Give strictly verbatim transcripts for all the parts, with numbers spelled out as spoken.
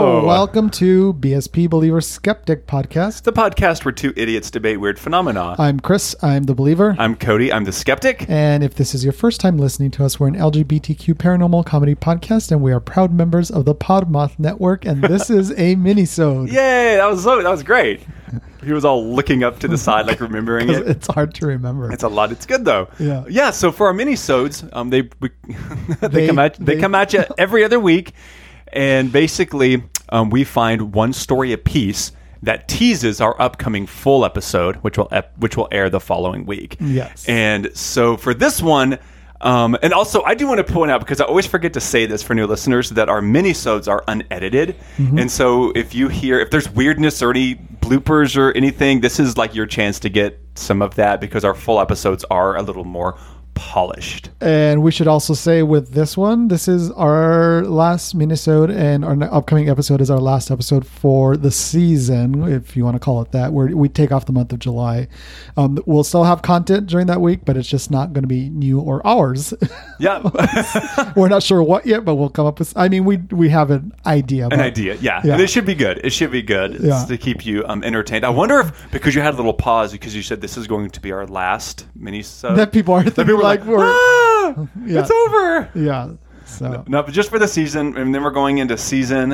Hello. Welcome to B S P Believer Skeptic Podcast. The podcast where two idiots debate weird phenomena. I'm Chris. I'm the believer. I'm Cody. I'm the skeptic. And if this is your first time listening to us, we're an L G B T Q paranormal comedy podcast, and we are proud members of the Podmoth Network. And this is a mini-sode. Yay! That was so, that was great. He was all looking up to the side, like remembering it. It's hard to remember. It's a lot. It's good though. Yeah. Yeah. So for our mini-sodes, um, they we, they, They- come at they, they- come at you every other week, and basically, um, we find one story apiece that teases our upcoming full episode, which will ep- which will air the following week. Yes. And so for this one. Um, and also, I do want to point out, because I always forget to say this for new listeners, that our mini-sodes are unedited. Mm-hmm. And so if you hear, if there's weirdness or any bloopers or anything, this is like your chance to get some of that, because our full episodes are a little more polished. And we should also say with this one, this is our last minisode, and our upcoming episode is our last episode for the season, if you want to call it that, where we take off the month of July. Um, we'll still have content during that week, but it's just not going to be new or ours. Yeah. We're not sure what yet, but we'll come up with, I mean, we we have an idea. An but, idea, yeah. yeah. And it should be good. It should be good Yeah. to keep you um, entertained. I wonder if, because you had a little pause, because you said this is going to be our last mini-sode. That people are thinking people are like, like, we're, ah, Yeah. it's over. yeah. So, No, but just for the season, and then we're going into season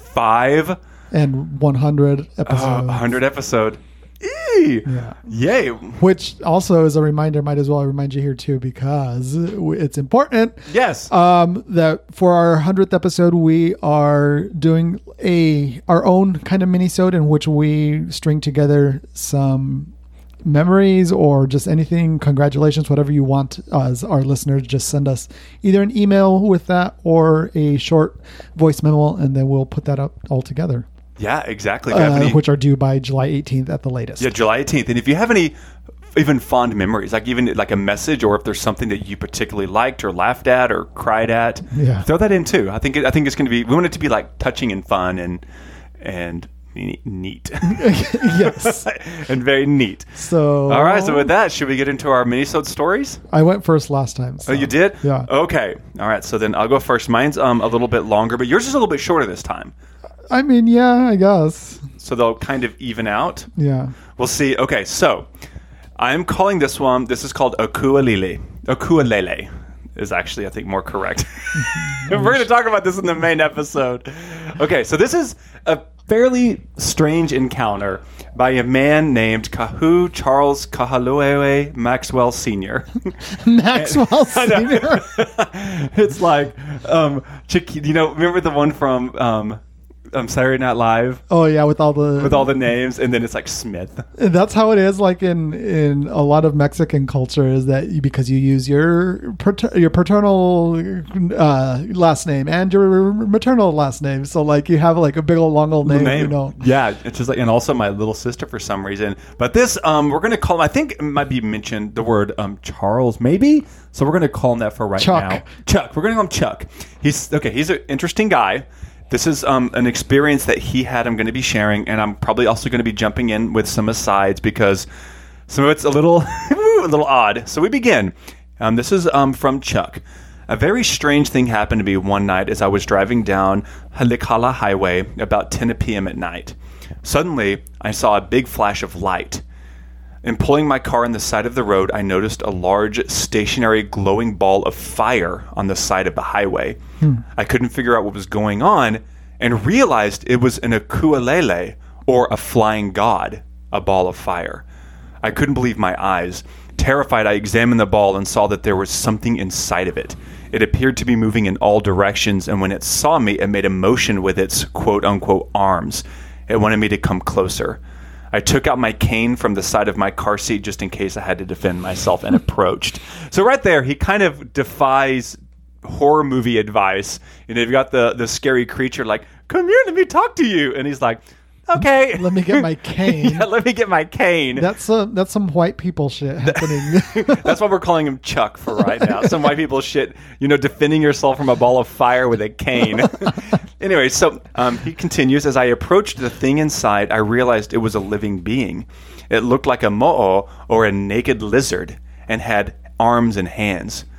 five, and one hundred episodes. uh, one hundred episode. Eee! Yeah. Yay! Which also is a reminder, might as well remind you here too, because it's important. Yes. Um, that for our hundredth episode, we are doing a our own kind of mini-sode in which we string together some memories or just anything, congratulations, whatever you want as our listeners. Just send us either an email with that or a short voice memo, and then we'll put that up all together. Yeah, exactly. If you have Uh, any- which are due by July eighteenth at the latest. yeah, July eighteenth. And if you have any even fond memories, like even like a message, or if there's something that you particularly liked or laughed at or cried at, Yeah. throw that in too. I think it, I think it's going to be. We want it to be like touching and fun and and neat. Yes. And very neat. So All right. So with that, should we get into our mini-sode stories? I went first last time. So. Oh, you did? Yeah. Okay. All right. So then I'll go first. Mine's um a little bit longer, but yours is a little bit shorter this time. I mean, yeah, I guess. So they'll kind of even out. Yeah. We'll see. Okay. So I'm calling this one, this is called Akualele. Akualele is actually, I think, more correct. We're going to talk about this in the main episode. Okay. So this is a fairly strange encounter by a man named Kahu Charles Kahaloewe Maxwell Senior Maxwell Senior It's like, um, Chick- you know, remember the one from um, um, Saturday Night Live Oh yeah, with all the with all the names, and then it's like Smith. That's how it is. Like in in a lot of Mexican culture, is that you, because you use your pater, your paternal uh, last name and your maternal last name, so like you have like a big old long old name. You know. Yeah, it's just like, and also my little sister for some reason. But this, um, we're gonna call him. I think it might be mentioned the word um Charles, maybe. So we're gonna call him that for right Chuck. now. Chuck. We're gonna call him Chuck. He's okay. He's an interesting guy. This is um, an experience that he had. I'm going to be sharing, and I'm probably also going to be jumping in with some asides because some of it's a little, a little odd. So we begin. Um, this is um, from Chuck. A very strange thing happened to me one night as I was driving down Halikala Highway about ten p.m. at night. Suddenly, I saw a big flash of light. In pulling my car on the side of the road, I noticed a large, stationary, glowing ball of fire on the side of the highway. Hmm. I couldn't figure out what was going on and realized it was an Akualele, or a flying god, a ball of fire. I couldn't believe my eyes. Terrified, I examined the ball and saw that there was something inside of it. It appeared to be moving in all directions, and when it saw me, it made a motion with its quote-unquote arms. It wanted me to come closer. I took out my cane from the side of my car seat just in case I had to defend myself and approached. So right there, he kind of defies horror movie advice. You know, you've got the, the scary creature like, come here, let me talk to you. And he's like, okay. Let me get my cane. Yeah, let me get my cane. That's a, that's some white people shit happening. That's why we're calling him Chuck for right now. Some white people shit, you know, defending yourself from a ball of fire with a cane. Anyway, so um, he continues, as I approached the thing inside, I realized it was a living being. It looked like a mo'o, or a naked lizard, and had arms and hands.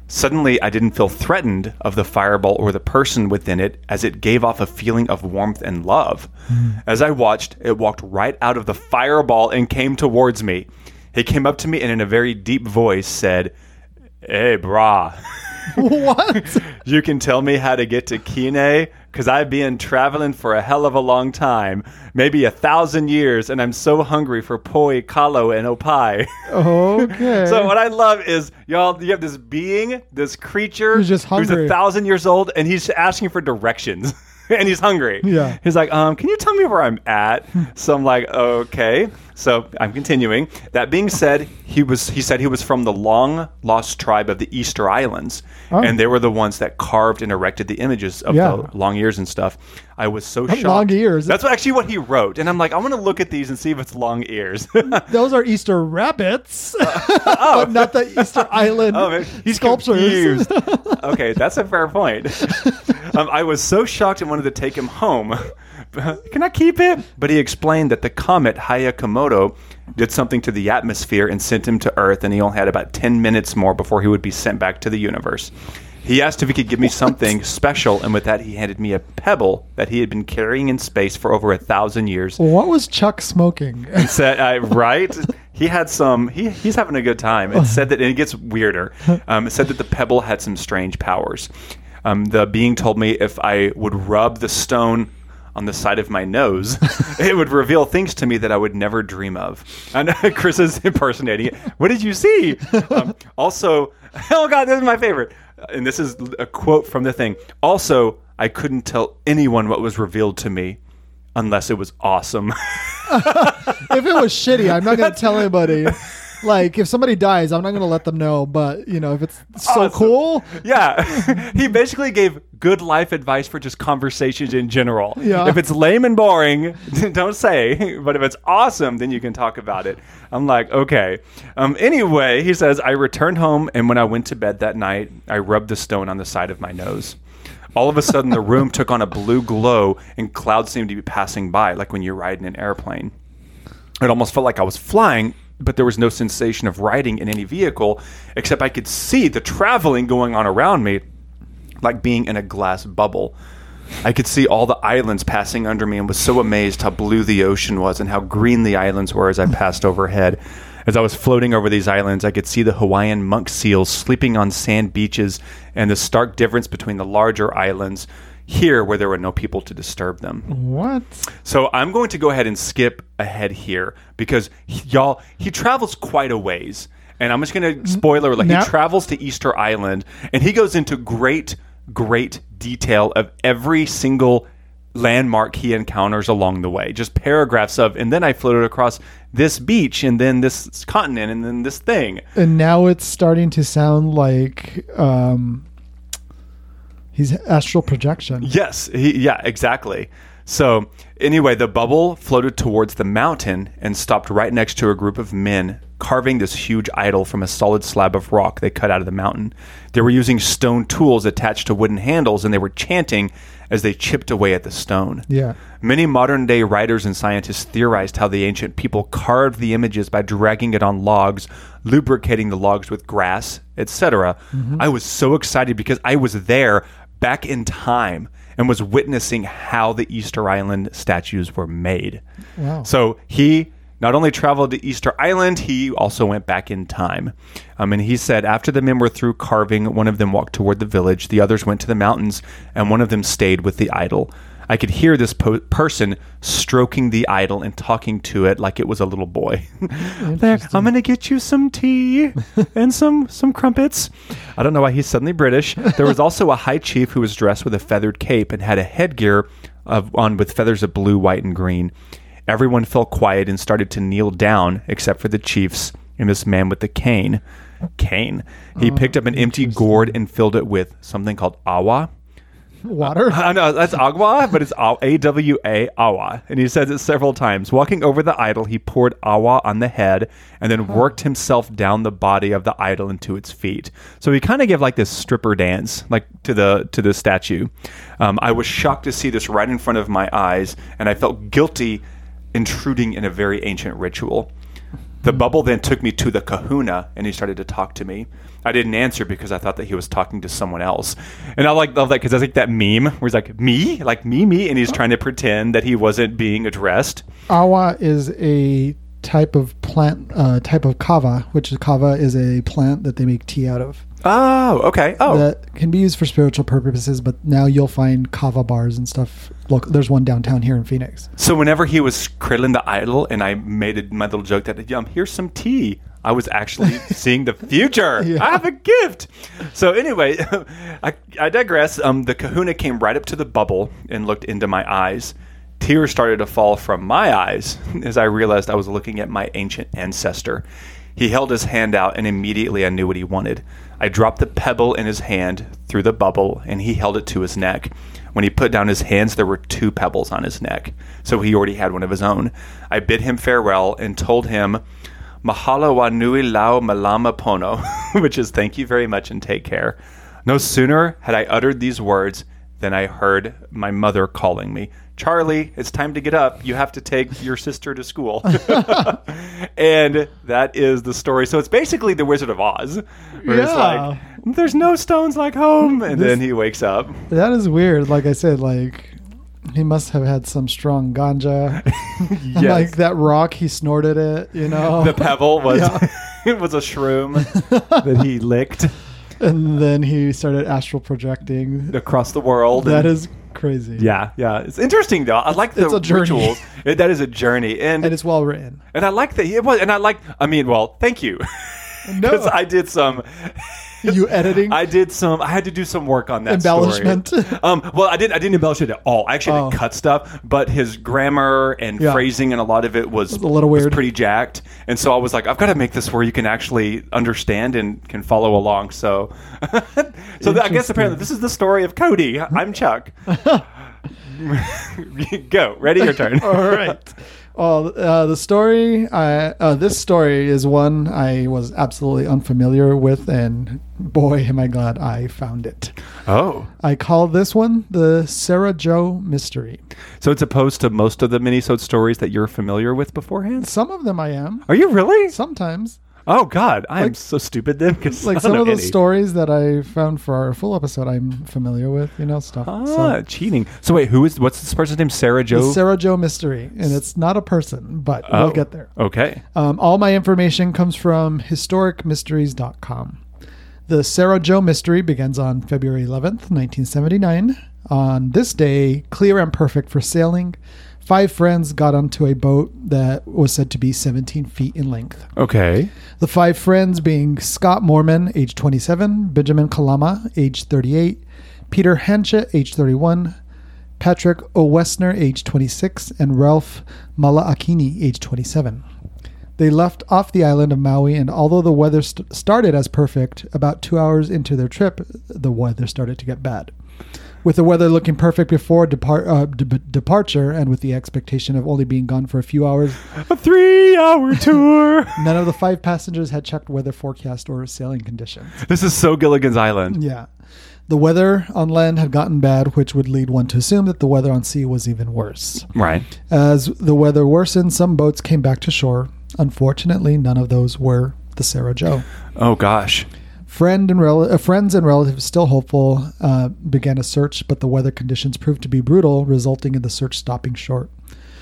Suddenly, I didn't feel threatened of the fireball or the person within it, as it gave off a feeling of warmth and love. Mm. As I watched, it walked right out of the fireball and came towards me. He came up to me and in a very deep voice said, "Hey, brah." What? "You can tell me how to get to Kine? Because I've been traveling for a hell of a long time, maybe a thousand years, and I'm so hungry for poi, kalo, and opai." Okay. So what I love is, y'all, you have this being, this creature who's just hungry, who's a thousand years old, and he's asking for directions. And he's hungry. Yeah. He's like, um, can you tell me where I'm at? So I'm like, okay. So I'm continuing. That being said, he was. He said he was from the long lost tribe of the Easter Islands, oh. and they were the ones that carved and erected the images of yeah. the long ears and stuff. I was so shocked. Long ears. That's what, actually what he wrote, and I'm like, I want to look at these and see if it's long ears. Those are Easter rabbits, uh, oh. but not the Easter Island oh, he's sculptures. Confused. Okay, that's a fair point. um, I was so shocked and wanted to take him home. Can I keep it? But he explained that the comet Hayakamoto did something to the atmosphere and sent him to Earth, and he only had about ten minutes more before he would be sent back to the universe. He asked if he could give me what? something special, and with that he handed me a pebble that he had been carrying in space for over a thousand years. What was Chuck smoking? And said, uh, right? He had some, he, he's having a good time. It said that, and it gets weirder, um, it said that the pebble had some strange powers. Um, the being told me if I would rub the stone on the side of my nose, it would reveal things to me that I would never dream of. And Chris is impersonating it. What did you see? Um, also, oh God, this is my favorite. And this is a quote from the thing. Also, I couldn't tell anyone what was revealed to me unless it was awesome. If it was shitty, I'm not going to tell anybody. Like, if somebody dies, I'm not going to let them know. But, you know, if it's so awesome. Cool. Yeah. He basically gave good life advice for just conversations in general. Yeah. If it's lame and boring, don't say. But if it's awesome, then you can talk about it. I'm like, okay. Um, anyway, he says, I returned home, and when I went to bed that night, I rubbed the stone on the side of my nose. All of a sudden, the room took on a blue glow, and clouds seemed to be passing by, like when you ride in an airplane. It almost felt like I was flying, but there was no sensation of riding in any vehicle, except I could see the traveling going on around me, like being in a glass bubble. I could see all the islands passing under me and was so amazed how blue the ocean was and how green the islands were as I passed overhead. As I was floating over these islands, I could see the Hawaiian monk seals sleeping on sand beaches and the stark difference between the larger islands here where there were no people to disturb them. What? So I'm going to go ahead and skip ahead here because, he, y'all, he travels quite a ways. And I'm just going to, spoiler alert, now- he travels to Easter Island, and he goes into great, great detail of every single landmark he encounters along the way. Just paragraphs of, and then I floated across this beach, and then this continent, and then this thing. And now it's starting to sound like... Um He's astral projection. Yes. He, yeah, exactly. So anyway, the bubble floated towards the mountain and stopped right next to a group of men carving this huge idol from a solid slab of rock they cut out of the mountain. They were using stone tools attached to wooden handles, and they were chanting as they chipped away at the stone. Yeah. Many modern-day writers and scientists theorized how the ancient people carved the images by dragging it on logs, lubricating the logs with grass, et cetera. Mm-hmm. I was so excited because I was there back in time and was witnessing how the Easter Island statues were made. Wow. So he not only traveled to Easter Island, he also went back in time. Um, and he said after the men were through carving, one of them walked toward the village, the others went to the mountains, and one of them stayed with the idol. I could hear this po- person stroking the idol and talking to it like it was a little boy. There, I'm going to get you some tea and some some crumpets. I don't know why he's suddenly British. There was also a high chief who was dressed with a feathered cape and had a headgear of, on with feathers of blue, white, and green. Everyone fell quiet and started to kneel down, except for the chiefs and this man with the cane. Cane. He oh, picked up an empty gourd and filled it with something called awa. Water? Uh, no, that's agua, but it's A W A, awa. And he says it several times. Walking over the idol, he poured awa on the head and then worked himself down the body of the idol into its feet. So he kind of gave like this stripper dance, like to the to the statue. Um, I was shocked to see this right in front of my eyes, and I felt guilty intruding in a very ancient ritual. The bubble then took me to the kahuna, and he started to talk to me. I didn't answer because I thought that he was talking to someone else. And I like love that because I think that meme where he's like, me? Like, me, me? And he's trying to pretend that he wasn't being addressed. Awa is a type of plant, uh, type of kava, which is kava is a plant that they make tea out of. Oh, okay. Oh. That can be used for spiritual purposes, but now you'll find kava bars and stuff. Look, there's one downtown here in Phoenix. So whenever he was Krillin the Idol, and I made a, my little joke that, um, here's some tea, I was actually seeing the future. Yeah. I have a gift. So anyway, I, I digress. Um, the kahuna came right up to the bubble and looked into my eyes. Tears started to fall from my eyes as I realized I was looking at my ancient ancestor. He held his hand out, and immediately I knew what he wanted. I dropped the pebble in his hand through the bubble, and he held it to his neck. When he put down his hands, there were two pebbles on his neck, so he already had one of his own. I bid him farewell and told him, Mahalo wa nui lau malama pono, which is thank you very much and take care. No sooner had I uttered these words than I heard my mother calling me. Charlie, it's time to get up. You have to take your sister to school. And that is the story. So it's basically the Wizard of Oz. Where yeah. it's like, there's no stones like home. And this, then he wakes up. That is weird. Like I said, like he must have had some strong ganja. Yes. Like that rock, he snorted it, you know. The pebble was, yeah. It was a shroom that he licked. And then he started astral projecting across the world. That is crazy. Yeah, yeah. It's interesting though. I like the it's a journey. rituals. It, that is a journey, and, and it's well written. And I like that it was. And I like. I mean, well, thank you. Because no. I did some. You editing? I did some. I had to do some work on that embellishment. Story. Um, well, I didn't. I didn't embellish it at all. I actually oh. didn't cut stuff, but his grammar and yeah. phrasing and a lot of it was, it was a little weird, was pretty jacked. And so I was like, I've got to make this where you can actually understand and can follow along. So, so I guess apparently this is the story of Cody. I'm Chuck. Go. Ready? Your turn. All right. Well, uh, the story, I, uh, this story is one I was absolutely unfamiliar with, and boy, am I glad I found it. Oh. I call this one the Sarah Joe Mystery. So it's opposed to most of the minisode stories that you're familiar with beforehand? Some of them I am. Are you really? Sometimes. Oh, God. I like, am so stupid then. Like some of those any. stories that I found for our full episode, I'm familiar with, you know, stuff. Ah, so. cheating. So wait, who is, what's this person's name? Sarah Joe? The Sarah Joe Mystery. And it's not a person, but oh, we'll get there. Okay. Um, all my information comes from historic mysteries dot com. The Sarah Joe Mystery begins on February eleventh, nineteen seventy-nine. On this day, clear and perfect for sailing, five friends got onto a boat that was said to be seventeen feet in length. Okay. The five friends being Scott Moorman, age twenty-seven, Benjamin Kalama, age thirty-eight, Peter Hanchett, age thirty-one, Patrick O'Westner, age twenty-six, and Ralph Malaakini, age twenty-seven. They left off the island of Maui, and although the weather st- started as perfect, about two hours into their trip, the weather started to get bad. With the weather looking perfect before depart, uh, de- departure, and with the expectation of only being gone for a few hours, a three-hour tour, none of the five passengers had checked weather forecast or sailing conditions. This is so Gilligan's Island. Yeah. The weather on land had gotten bad, which would lead one to assume that the weather on sea was even worse. Right. As the weather worsened, some boats came back to shore. Unfortunately, none of those were the Sarah Joe. Oh, gosh. Friend and rel- uh, friends and relatives, still hopeful, uh, began a search, but the weather conditions proved to be brutal, resulting in the search stopping short.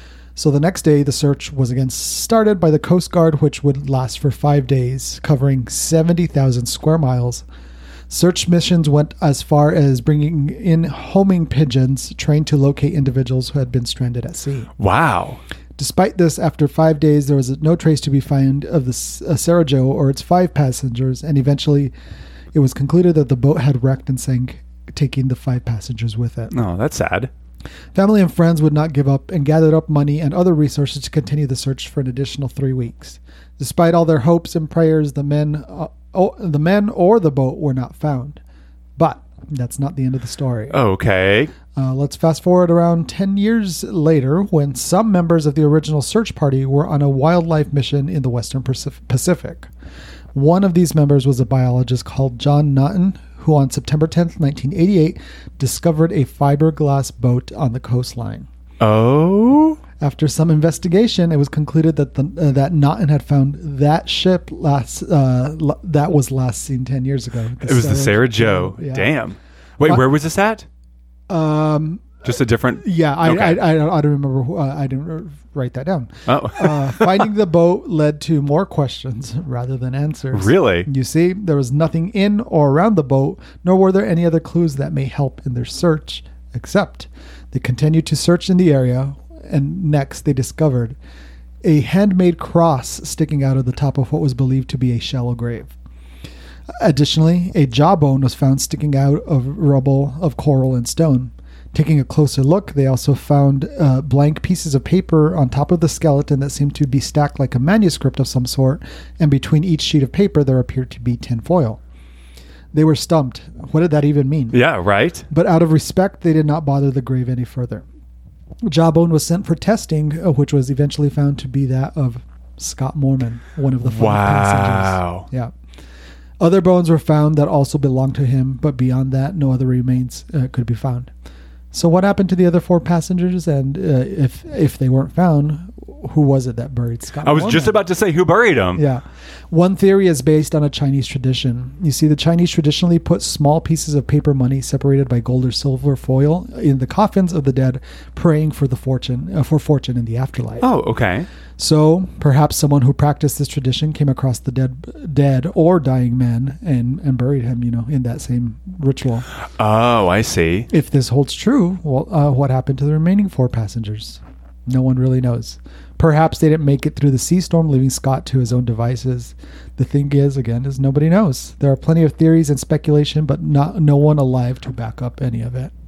So the next day, the search was again started by the Coast Guard, which would last for five days, covering seventy thousand square miles. Search missions went as far as bringing in homing pigeons trained to locate individuals who had been stranded at sea. Wow. Despite this, after five days, there was no trace to be found of the uh, Sarah Joe or its five passengers, and eventually it was concluded that the boat had wrecked and sank, taking the five passengers with it. Oh, that's sad. Family and friends would not give up and gathered up money and other resources to continue the search for an additional three weeks. Despite all their hopes and prayers, the men, uh, oh, the men or the boat were not found. But that's not the end of the story. Okay. Uh, let's fast forward around ten years later, when some members of the original search party were on a wildlife mission in the Western Pacific. One of these members was a biologist called John Naughton, who on September tenth, nineteen eighty-eight, discovered a fiberglass boat on the coastline. Oh? After some investigation, it was concluded that the uh, that Naughton had found that ship last uh, l- that was last seen ten years ago. It was the Sarah Joe. Yeah. Damn. Wait, What- where was this at? Um, Just a different. yeah, I, Okay. I, I, don't, I don't remember. Who, uh, I didn't write that down. Oh, Uh, finding the boat led to more questions rather than answers. really? You see, there was nothing in or around the boat, nor were there any other clues that may help in their search, except they continued to search in the area, and next they discovered a handmade cross sticking out of the top of what was believed to be a shallow grave. Additionally, a jawbone was found sticking out of rubble of coral and stone. Taking a closer look, they also found uh, blank pieces of paper on top of the skeleton that seemed to be stacked like a manuscript of some sort, and between each sheet of paper there appeared to be tin foil. They were stumped. What did that even mean? Yeah, right. But out of respect, they did not bother the grave any further. Jawbone was sent for testing, uh, which was eventually found to be that of Scott Mormon, one of the five Wow. passengers. Yeah. Other bones were found that also belonged to him, but beyond that, no other remains uh, could be found. So what happened to the other four passengers? And uh, if if they weren't found, who was it that buried Scott I was Mormon? just about to say who buried him. Yeah. One theory is based on a Chinese tradition. You see, the Chinese traditionally put small pieces of paper money separated by gold or silver foil in the coffins of the dead, praying for the fortune uh, for fortune in the afterlife. Oh, okay. So perhaps someone who practiced this tradition came across the dead dead or dying man and, and buried him, you know, in that same ritual. Oh, I see. If this holds true, well, uh, what happened to the remaining four passengers? No one really knows. Perhaps they didn't make it through the sea storm, leaving Scott to his own devices. The thing is, again, is nobody knows. There are plenty of theories and speculation, but not no one alive to back up any of it.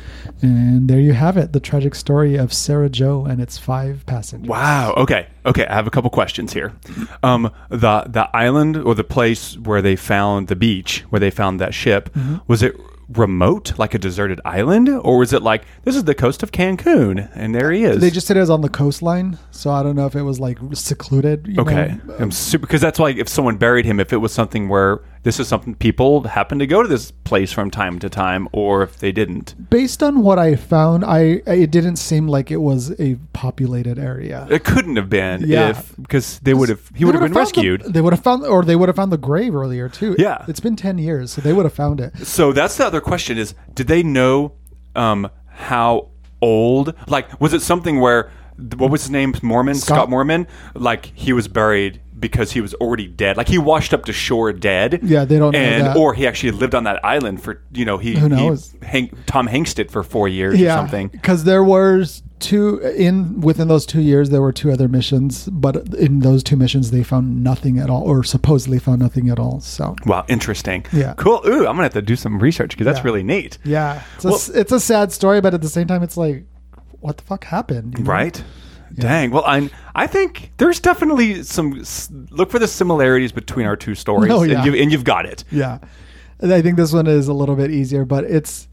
And there you have it, the tragic story of Sarah Joe and its five passengers. Wow. Okay. Okay. I have a couple questions here. Um, the the island or the place where they found the beach where they found that ship, Mm-hmm. was it remote, like a deserted island, or was it like this is the coast of Cancun and there he is? They just said it was on the coastline, so I don't know if it was like secluded. You Okay, know. I'm super because that's like if someone buried him, if it was something where this is something people happen to go to this place from time to time, or if they didn't. Based on what I found, I it didn't seem like it was a populated area. It couldn't have been Yeah. if because they would have he They would have would've been found the- rescued. they would have found, or they would have found the grave earlier too. Yeah. It's been ten years, so they would have found it. So that's the other question: is did they know um, how old? Like, was it something where what was his name? Mormon Scott, Scott- Mormon. Like he was buried because he was already dead. Like he washed up to shore dead. Yeah, they don't know and that. or he actually lived on that island for you know he Who knows? he Hank, Tom Hanksed it for four years or Yeah, something. because there were two in within those two years. There were two other missions, but in those two missions, they found nothing at all, or supposedly found nothing at all. So Wow, interesting. Yeah. Cool. Ooh, I'm gonna have to do some research because that's Yeah. really neat. yeah, it's a, Well- s- it's a sad story, but at the same time, it's like, what the fuck happened? you know? Right. Dang. Well, I I think there's definitely some s- look for the similarities between our two stories, Oh, yeah. and, you, and you've got it. Yeah, and I think this one is a little bit easier, but it's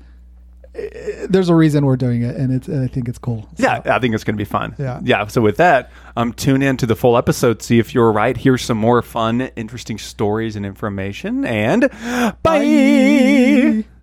i there's a reason we're doing it, and it's and I think it's cool. So, Yeah, I think it's going to be fun. Yeah. Yeah. So with that, um, tune in to the full episode, see if you're right. Here's some more fun, interesting stories and information, and bye. Bye.